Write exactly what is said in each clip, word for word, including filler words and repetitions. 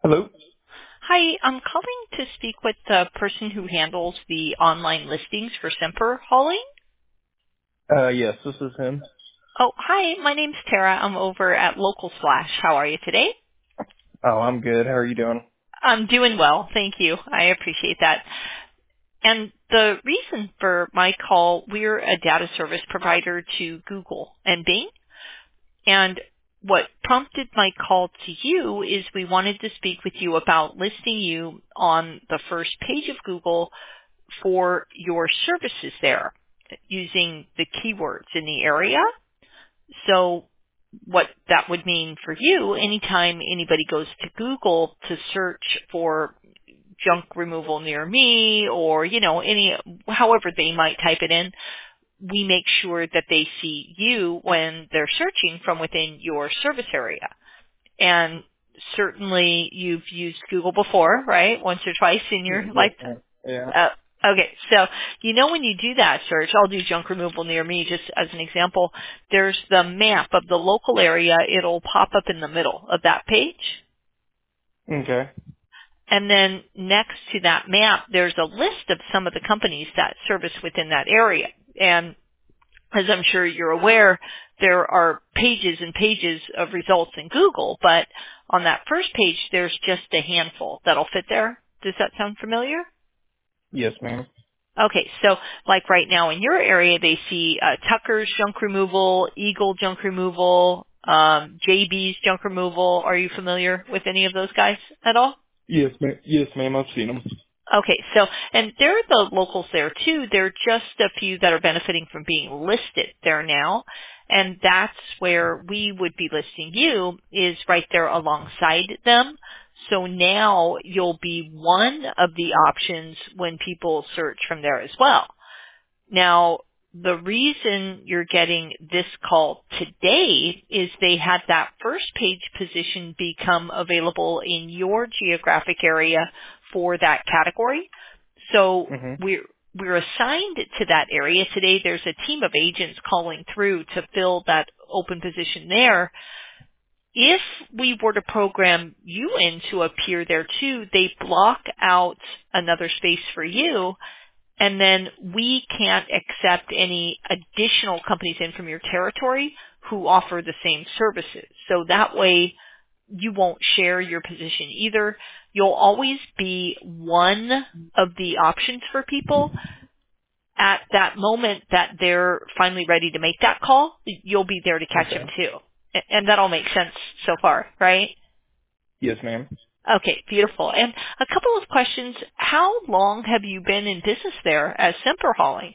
Hello? Hi, I'm calling to speak with the person who handles the online listings for Semper Hauling. Uh, yes, this is him. Oh, hi, my name's Tara. I'm over at Local Slash. How are you today? Oh, I'm good. How are you doing? I'm doing well, thank you. I appreciate that. And the reason for my call, we're a data service provider to Google and Bing. And what prompted my call to you is we wanted to speak with you about listing you on the first page of Google for your services there using the keywords in the area. So what that would mean for you, anytime anybody goes to Google to search for junk removal near me or, you know, any, however they might type it in, we make sure that they see you when they're searching from within your service area. And certainly you've used Google before, right? Once or twice in your Yes, lifetime. ma'am. Yeah. Uh, okay, so you know when you do that search, I'll do junk removal near me just as an example. There's the map of the local area. It'll pop up in the middle of that page. Okay. And then next to that map, there's a list of some of the companies that service within that area. And as I'm sure you're aware, there are pages and pages of results in Google, but on that first page, there's just a handful that'll fit there. Does that sound familiar? Yes, ma'am. Okay, so like right now in your area, they see uh, Tucker's junk removal, Eagle junk removal, um, J B's junk removal. Are you familiar with any of those guys at all? Yes, ma'am. Yes, ma'am. I've seen them. Okay, so, and there are the locals there too. There are just a few that are benefiting from being listed there now. And that's where we would be listing you is right there alongside them. So now you'll be one of the options when people search from there as well. Now, the reason you're getting this call today is they had that first page position become available in your geographic area for that category. So Mm-hmm. we're we're assigned to that area today. There's a team of agents calling through to fill that open position there. If we were to program you in to appear there too, they block out another space for you, and then we can't accept any additional companies in from your territory who offer the same services. So that way you won't share your position either. You'll always be one of the options for people. At that moment that they're finally ready to make that call, you'll be there to catch them Okay. too. A- And that'll make sense so far, right? Yes, ma'am. Okay, beautiful. And a couple of questions. How long have you been in business there as Semper Hauling?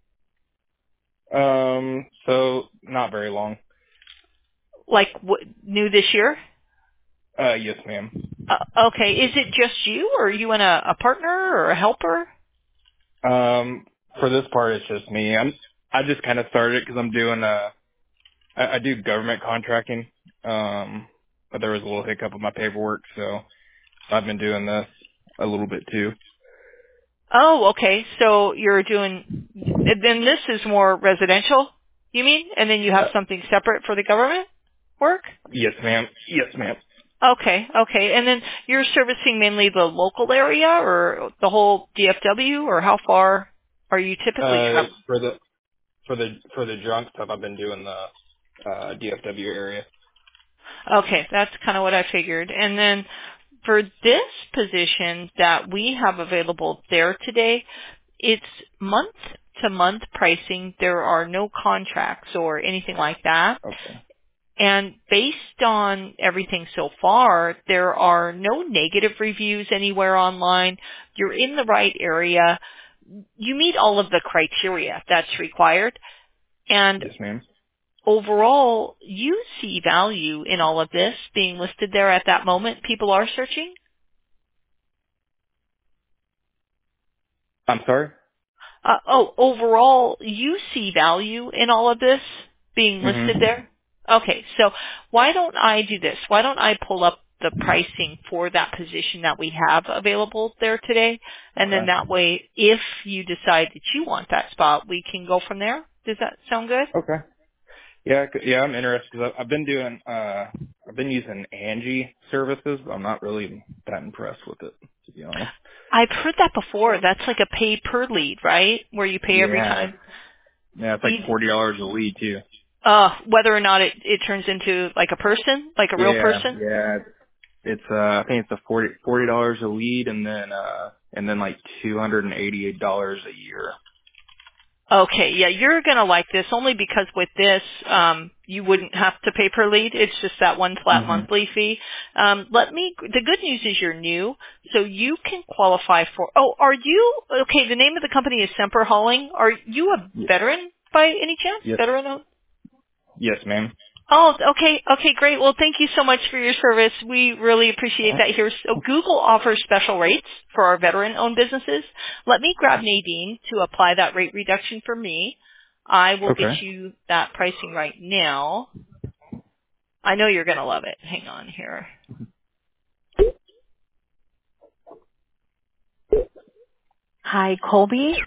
Um, so not very long. Like w- new this year? Uh, yes, ma'am. Uh, okay, is it just you, or are you and a, a partner or a helper? Um, for this part, it's just me. I'm, I just kind of started because I'm doing, uh, I, I do government contracting. Um, but there was a little hiccup with my paperwork, so I've been doing this a little bit too. Oh, okay. So you're doing, then this is more residential, you mean? And then you have Uh, something separate for the government work? yes, ma'am. Yes, ma'am. Okay, okay. And then you're servicing mainly the local area or the whole D F W, or how far are you typically Uh, traveling? for the for the for the drunk stuff, I've been doing the uh, D F W area. Okay, that's kind of what I figured. And then for this position that we have available there today, it's month to month pricing. There are no contracts or anything like that. Okay. And based on everything so far, there are no negative reviews anywhere online. You're in the right area. You meet all of the criteria that's required. And Yes, ma'am. overall, you see value in all of this being listed there at that moment. People are searching. I'm sorry. Uh, oh, overall, you see value in all of this being listed Mhm. there? Okay, so why don't I do this? Why don't I pull up the pricing for that position that we have available there today? And then Okay. that way, if you decide that you want that spot, we can go from there. Does that sound good? Okay. Yeah. I could- Yeah. I'm interested because I've been doing uh, I've been using Angie services, but I'm not really that impressed with it, to be honest. I've heard that before. That's like a pay per lead, right? Where you pay every Yeah. time. Yeah, it's like You, forty dollars a lead too. uh, whether or not it, it turns into like a person, like a real Yeah, person. yeah. It's uh I think it's a forty forty dollars a lead and then uh and then like two hundred and eighty eight dollars a year. Okay, yeah, you're going to like this only because with this, um, you wouldn't have to pay per lead. It's just that one flat Mhm. monthly fee. Um, let me, the good news is you're new, so you can qualify for, oh, are you, okay, the name of the company is Semper Hauling. Are you a Y- veteran by any chance? yes. Veteran owned? Yes, ma'am. Oh, okay, okay, great. Well, thank you so much for your service. We really appreciate that here. So Google offers special rates for our veteran-owned businesses. Let me grab Nadine to apply that rate reduction for me. I will get Okay. you that pricing right now. I know you're going to love it. Hang on here. Hi, Colby.